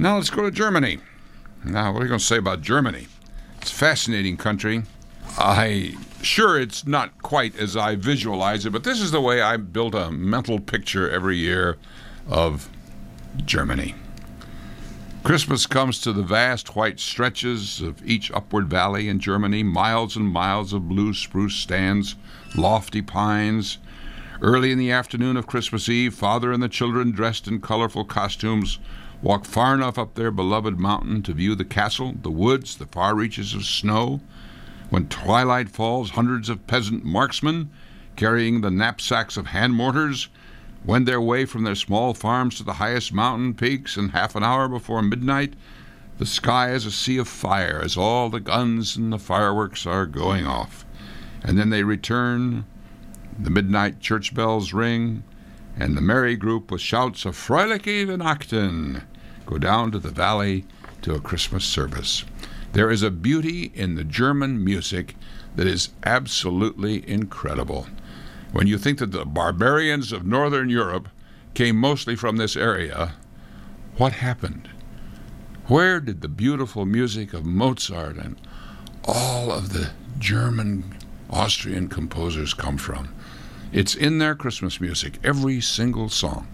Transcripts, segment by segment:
Now let's go to Germany. Now, what are you going to say about Germany? It's a fascinating country. Sure, it's not quite as I visualize it, but this is the way I build a mental picture every year of Germany. Christmas comes to the vast white stretches of each upward valley in Germany, miles and miles of blue spruce stands, lofty pines. Early in the afternoon of Christmas Eve, father and the children, dressed in colorful costumes, walk far enough up their beloved mountain to view the castle, the woods, the far reaches of snow. When twilight falls, hundreds of peasant marksmen, carrying the knapsacks of hand mortars, wend their way from their small farms to the highest mountain peaks, and half an hour before midnight, the sky is a sea of fire as all the guns and the fireworks are going off. And then they return, the midnight church bells ring, and the merry group with shouts of Fröhliche Weihnachten go down to the valley to a Christmas service. There is a beauty in the German music that is absolutely incredible. When you think that the barbarians of Northern Europe came mostly from this area, what happened? Where did the beautiful music of Mozart and all of the German, Austrian composers come from? It's in their Christmas music, every single song.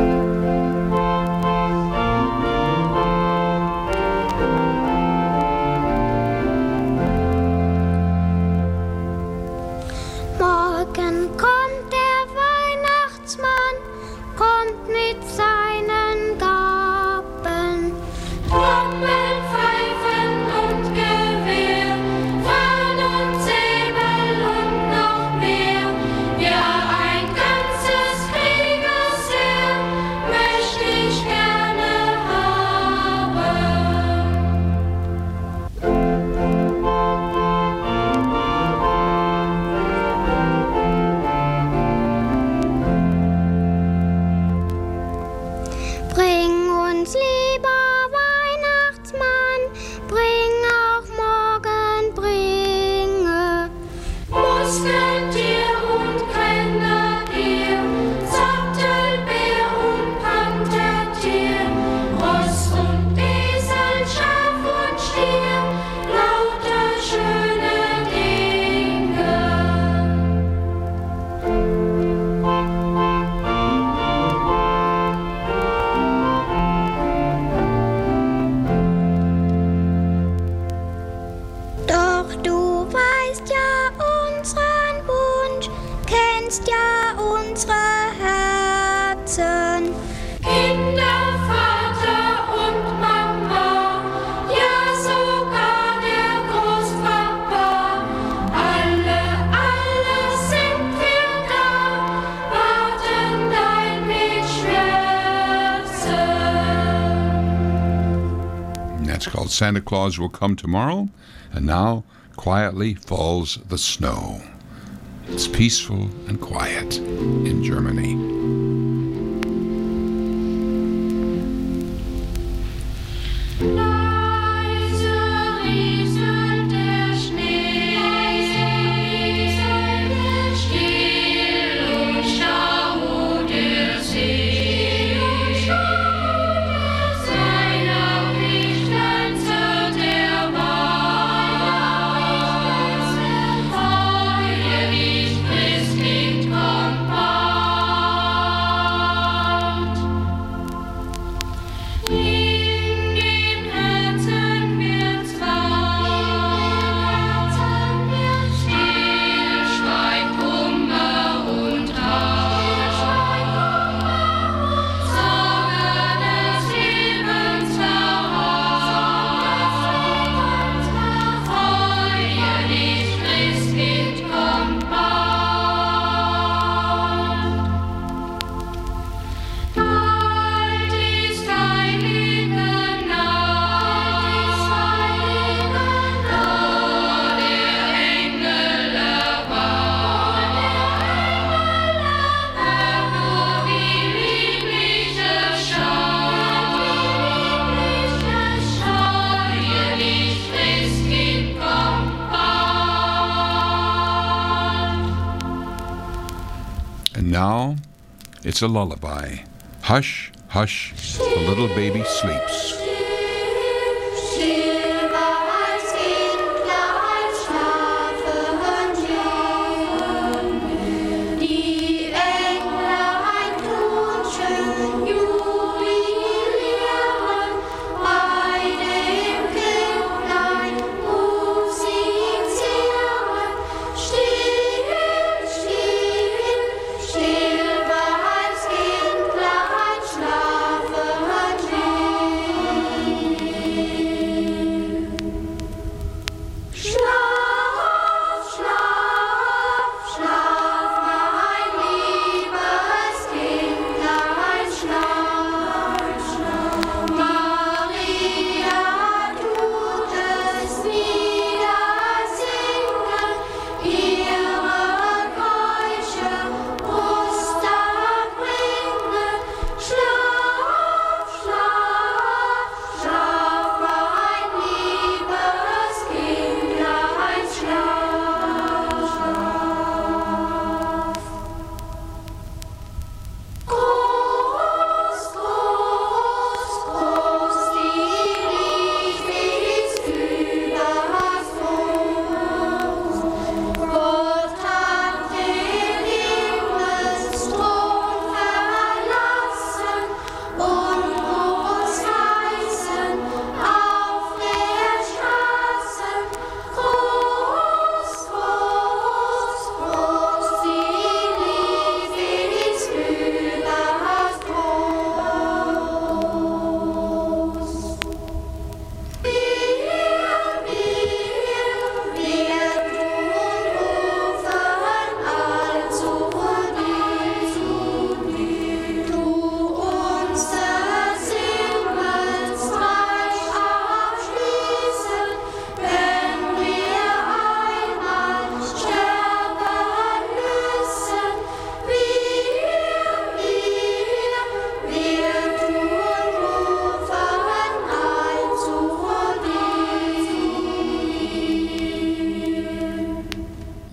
Morgen kommt der Weihnachtsmann, kommt mit seinen Gaben. Trommel, Pfeifen und Gewehr, Fahnen und Säbel und noch mehr. Ja, ein ganzes Kriegesheer möchte ich gerne haben. Bring uns, lieber Weihnachtsmann, bring auch morgen, bringe Musketier und Grenadier, Sattelbär und Panthertier, Ross und Esel, Schaf und Stier, lauter schöne Dinge. Doch du weißt ja unseren Wunsch, kennst ja unsere Herzen. Kinder, Vater und Mama, ja sogar der Großpapa. Alle sind wir da, warten dein Mitschmerzen. That's called Santa Claus Will Come Tomorrow. And now, quietly falls the snow. It's peaceful and quiet in Germany. Leise rieselt der Schnee, still und schau der See. Sei noch nicht Grenze der Wahrheit, freue dich, Christkind kommt bald. In dem Herzen wird's warm, still schweigt Kummer und Trauer, Sorge des Lebens verharrt, freue dich, Christkind kommt bald. Bald ist heilige Nacht, da der Engel erwacht, hört nur wie lieblich es schaut, freue dich, Christkind kommt bald. And now, it's a lullaby. Hush, hush, the little baby sleeps.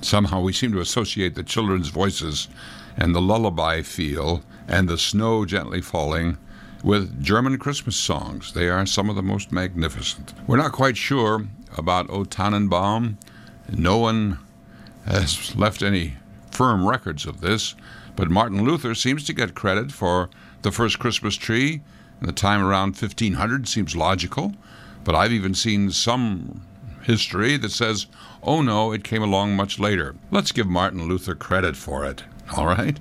Somehow we seem to associate the children's voices and the lullaby feel and the snow gently falling with German Christmas songs. They are some of the most magnificent. We're not quite sure about O Tannenbaum. No one has left any firm records of this, but Martin Luther seems to get credit for the first Christmas tree. The time around 1500 seems logical, but I've even seen some history that says, oh no, it came along much later. Let's give Martin Luther credit for it, all right?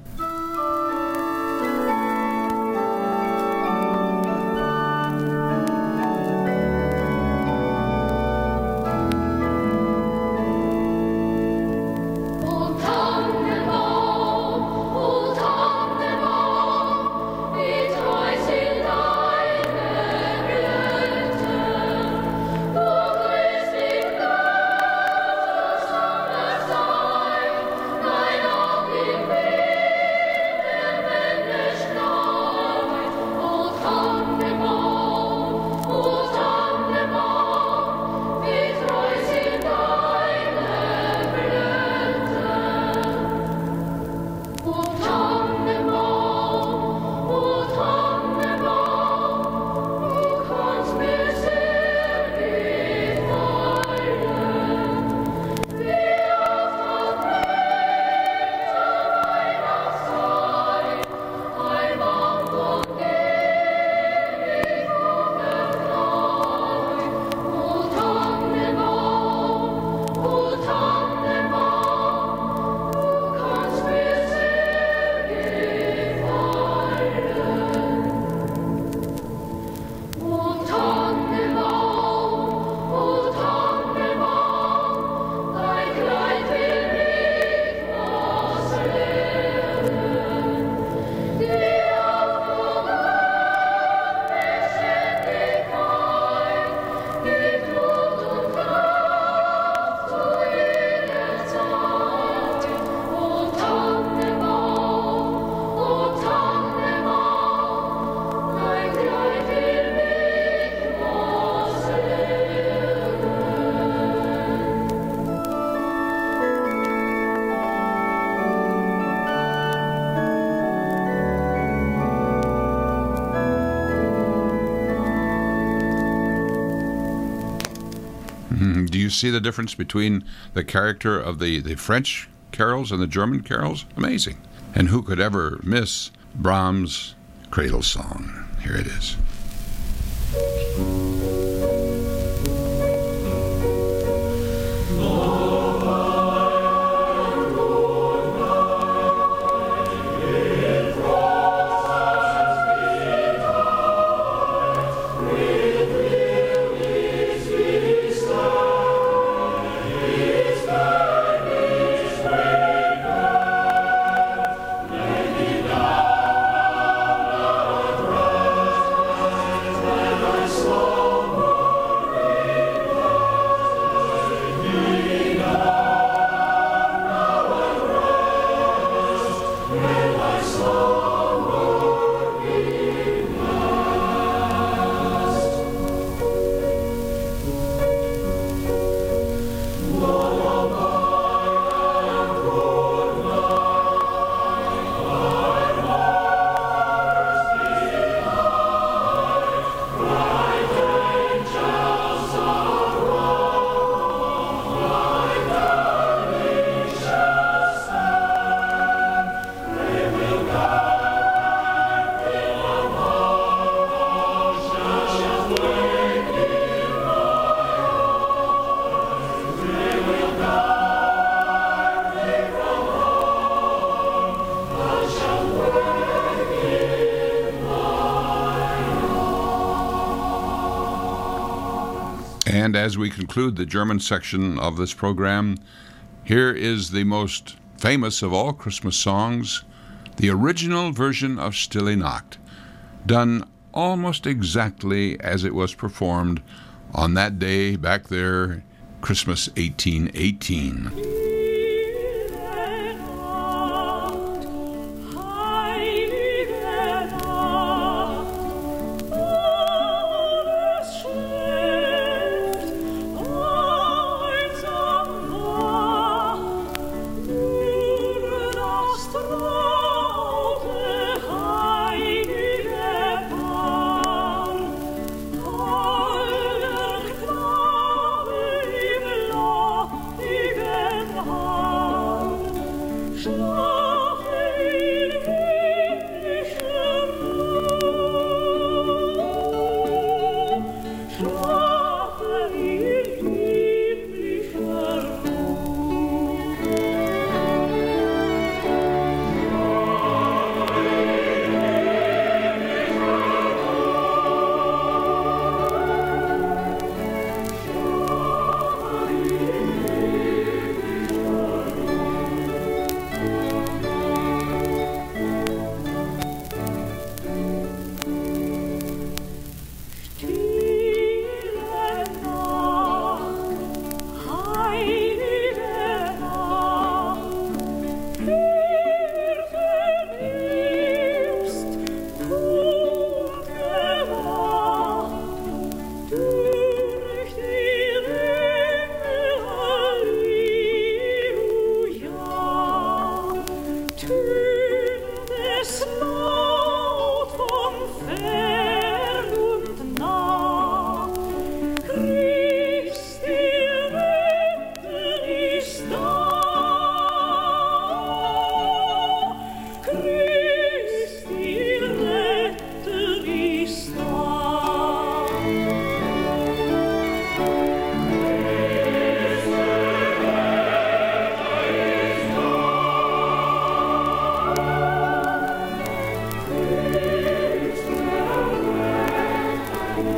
Do you see the difference between the character of the French carols and the German carols? Amazing. And who could ever miss Brahms' Cradle Song? Here it is. And as we conclude the German section of this program, here is the most famous of all Christmas songs, the original version of Stille Nacht, done almost exactly as it was performed on that day back there, Christmas 1818.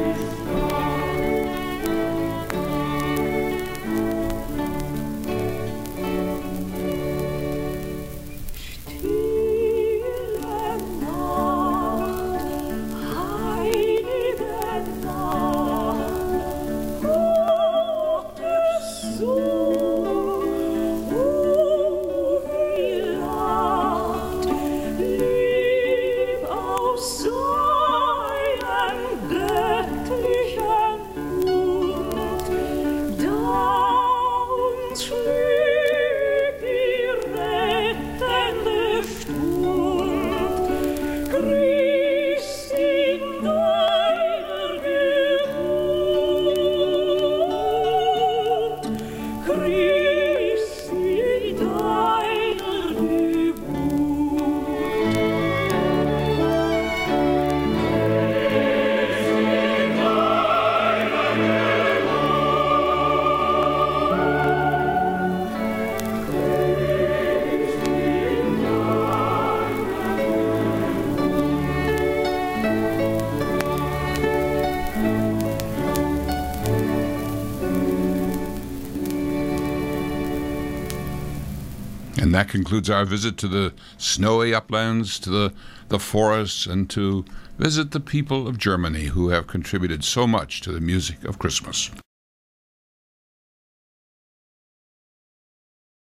And that concludes our visit to the snowy uplands, to the forests, and to visit the people of Germany who have contributed so much to the music of Christmas.